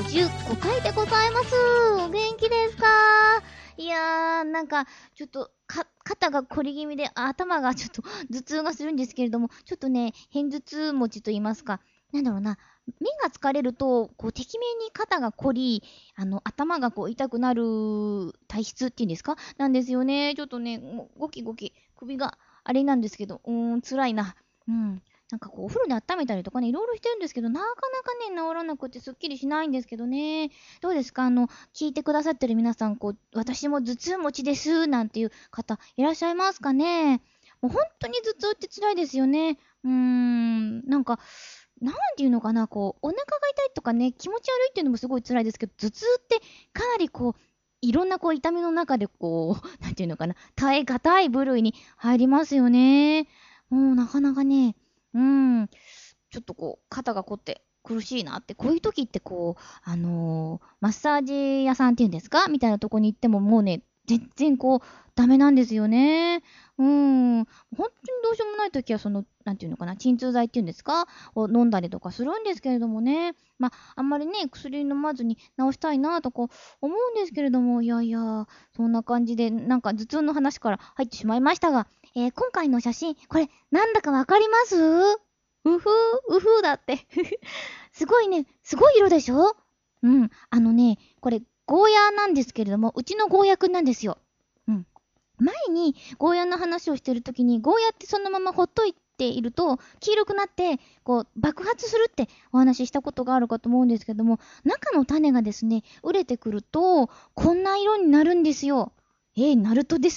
55回でございます。お元気ですか？いやー、なんか、ちょっと、肩が凝り気味で、頭がちょっと頭痛がするんですけれども、ちょっとね、偏頭痛持ちと言いますか、なんだろうな、目が疲れると、こう、てきめんに肩が凝り、頭がこう、痛くなる体質っていうんですかなんですよね。ちょっとね、もうゴキゴキ、首があれなんですけど、辛いな。うん。なんかこう、お風呂で温めたりとかね、いろいろしてるんですけど、なかなかね、治らなくてすっきりしないんですけどね。どうですか聞いてくださってる皆さん、こう、私も頭痛持ちです、なんていう方、いらっしゃいますかね？もう本当に頭痛って辛いですよね。なんか、なんていうのかな、こう、お腹が痛いとかね、気持ち悪いっていうのもすごい辛いですけど、頭痛ってかなりこう、いろんなこう痛みの中でこう、なんていうのかな、耐え難い部類に入りますよね。もうなかなかね、ちょっとこう、肩が凝って苦しいなって、こういう時ってこう、マッサージ屋さんっていうんですかみたいなとこに行ってももうね、全然こう、ダメなんですよね。本当にどうしようもない時は、なんていうのかな、鎮痛剤っていうんですかを飲んだりとかするんですけれどもね。まあ、あんまりね、薬飲まずに治したいなとか思うんですけれども、いやいや、そんな感じで、なんか頭痛の話から入ってしまいましたが、今回の写真、これ、なんだかわかります？うふーだって。すごいね、すごい色でしょ？これ、ゴーヤーなんですけれども、うちのゴーヤくんなんですよ。前にゴーヤの話をしてるときに、ゴーヤってそのままほっといていると、黄色くなって、こう、爆発するってお話ししたことがあるかと思うんですけども、中の種がですね、熟れてくると、こんな色になるんですよ。ナルトです。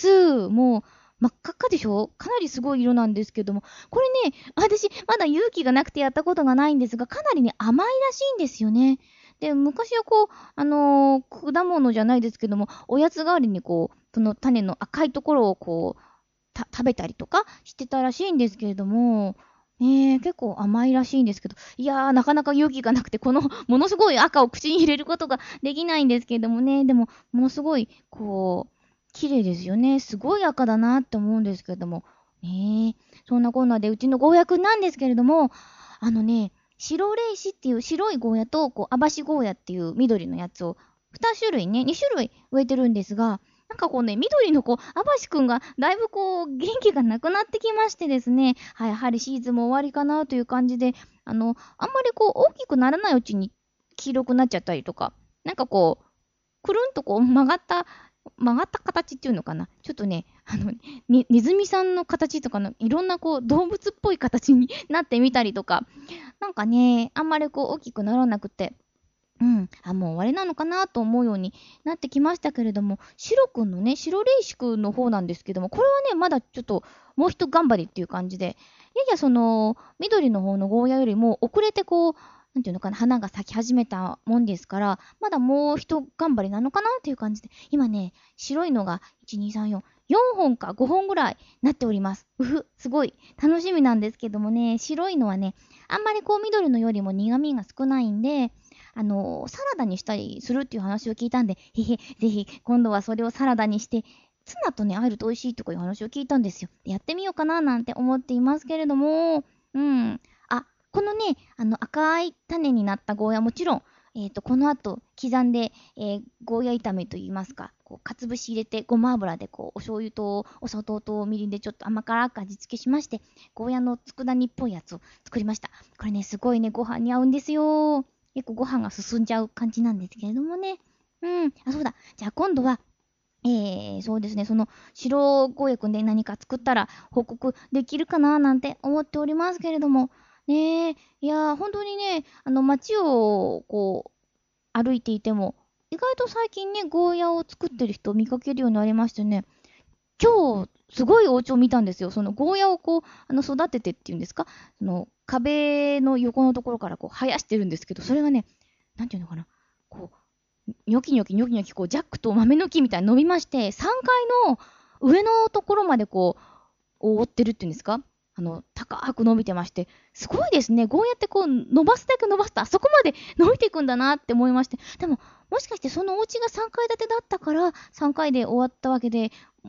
もう、真っ赤っかでしょ？かなりすごい色なんですけども、これね、私、まだ勇気がなくてやったことがないんですが、かなりね、甘いらしいんですよね。で、昔はこう、果物じゃないですけども、おやつ代わりにこう、その種の赤いところをこう、食べたりとかしてたらしいんですけれども、結構甘いらしいんですけど、いやー、なかなか勇気がなくて、この、ものすごい赤を口に入れることができないんですけれどもね、でも、ものすごい、こう、綺麗ですよね。すごい赤だなって思うんですけれども、そんなこんなで、うちのゴーヤくんなんですけれども、白霊子っていう白いゴーヤと、こう、アバシゴーヤっていう緑のやつを、2種類ね、2種類植えてるんですが、なんかこうね、緑のアバシくんがだいぶこう、元気がなくなってきましてですね、はい、やはりシーズンも終わりかなという感じで、あんまりこう、大きくならないうちに黄色くなっちゃったりとか、なんかこう、くるんとこう、曲がった形っていうのかな。ちょっとね、ネズミさんの形とかのいろんなこう動物っぽい形になってみたりとか、なんかね、あんまりこう大きくならなくて、もう終わりなのかなと思うようになってきましたけれども、白くんのね、白霊子くんの方なんですけども、これはね、まだちょっともう一頑張りっていう感じで、ややその、緑の方のゴーヤよりも遅れてこう、なんていうのかな、花が咲き始めたもんですから、まだもう一頑張りなのかなっていう感じで、今ね、白いのが1、2、3、4、4本か5本ぐらいなっております。すごい楽しみなんですけどもね、白いのはね、あんまりこう緑のよりも苦味が少ないんで、サラダにしたりするっていう話を聞いたんで、ぜひ今度はそれをサラダにして、ツナとね、あえると美味しいとかいう話を聞いたんですよ。やってみようかななんて思っていますけれども、このね、赤い種になったゴーヤもちろん、この後、刻んで、ゴーヤ炒めといいますか、こう、かつぶし入れて、ごま油で、こう、お醤油と、お砂糖とみりんでちょっと甘辛く味付けしまして、ゴーヤの佃煮っぽいやつを作りました。これね、すごいね、ご飯に合うんですよ。結構ご飯が進んじゃう感じなんですけれどもね。そうだ。じゃあ今度は、そうですね、その白ゴーヤくんで何か作ったら報告できるかななんて思っておりますけれども、ねいやー、本当にね、街をこう、歩いていても、意外と最近ね、ゴーヤを作ってる人を見かけるようになりましてね、今日、すごいお家を見たんですよ。そのゴーヤをこう、育ててっていうんですか、その壁の横のところからこう、生やしてるんですけど、それがね、なんていうのかな、こう、ニョキニョキニョキニョキ、こう、ジャックと豆の木みたいに伸びまして、3階の上のところまでこう、覆ってるっていうんですか、高く伸びてまして、すごいですね。ゴーヤってこう、伸ばすだけ伸ばすと、あそこまで伸びていくんだなって思いまして。でも、もしかしてそのお家が3階建てだったから、3階で終わったわけで、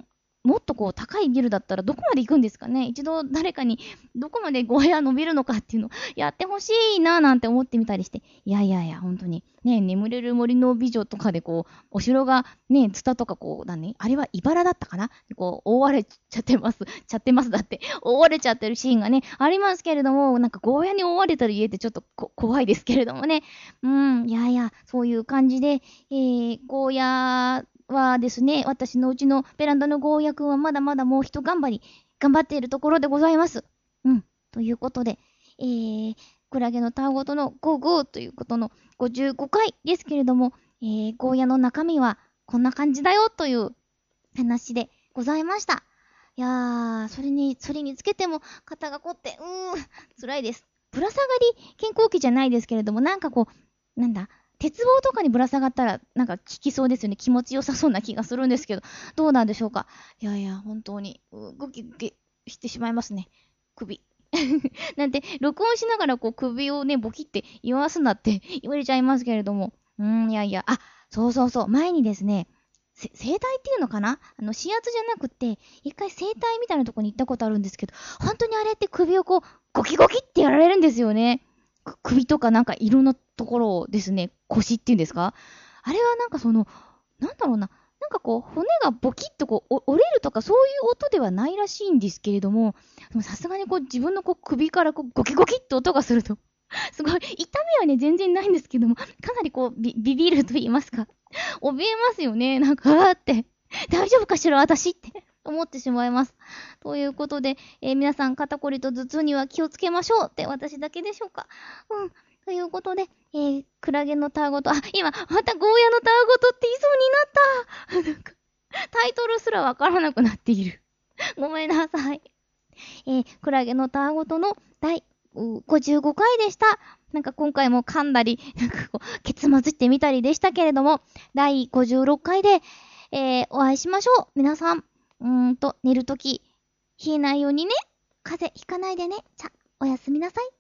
もっとこう高いビルだったらどこまで行くんですかね。一度誰かにどこまでゴーヤ伸びるのかっていうのをやってほしいななんて思ってみたりして。いやいやいや、本当に。ね、眠れる森の美女とかでこう、お城がね、ツタとかこう、あれは茨だったかなこう、覆われちゃってます。だって。覆われちゃってるシーンがね、ありますけれども、なんかゴーヤに覆われてる家ってちょっと怖いですけれどもね。いやいや、そういう感じで、ゴーヤはですね、私のうちのベランダのゴーヤくんはまだまだもう一頑張っているところでございます。ということで、クラゲのたわごとのゴーゴーということの55回ですけれども、ゴーヤの中身はこんな感じだよという話でございました。いやー、それにつけても肩が凝って、辛いです。ぶら下がり健康器じゃないですけれども、なんかこう、鉄棒とかにぶら下がったら、なんか効きそうですよね。気持ちよさそうな気がするんですけど、どうなんでしょうか。いやいや、本当に、グキグキしてしまいますね。首。なんて、録音しながらこう首をね、ボキって言わすなって言われちゃいますけれども。いやいや、そう、前にですね、整体っていうのかな指圧じゃなくて、一回整体みたいなとこに行ったことあるんですけど、本当にあれって首をこう、ゴキゴキってやられるんですよね。首とかなんか色のところをですね、腰っていうんですかあれはなんかなんだろうな、なんかこう、骨がボキッとこう、折れるとかそういう音ではないらしいんですけれども、さすがにこう、自分のこう首からこう、ゴキゴキって音がすると、すごい、痛みはね、全然ないんですけども、かなりこう、ビビると言いますか、怯えますよね。なんか、大丈夫かしら私って思ってしまいます。ということで、皆さん肩こりと頭痛には気をつけましょうって私だけでしょうか。ということで、クラゲのたわごと、今、またゴーヤのたわごとって言いそうになった。なんか、タイトルすらわからなくなっている。ごめんなさい。クラゲのたわごとの第55回でした。なんか今回も噛んだり、なんかこう、ケツまずってみたりでしたけれども、第56回で、お会いしましょう。皆さん、寝るとき、冷えないようにね。風邪ひかないでね。おやすみなさい。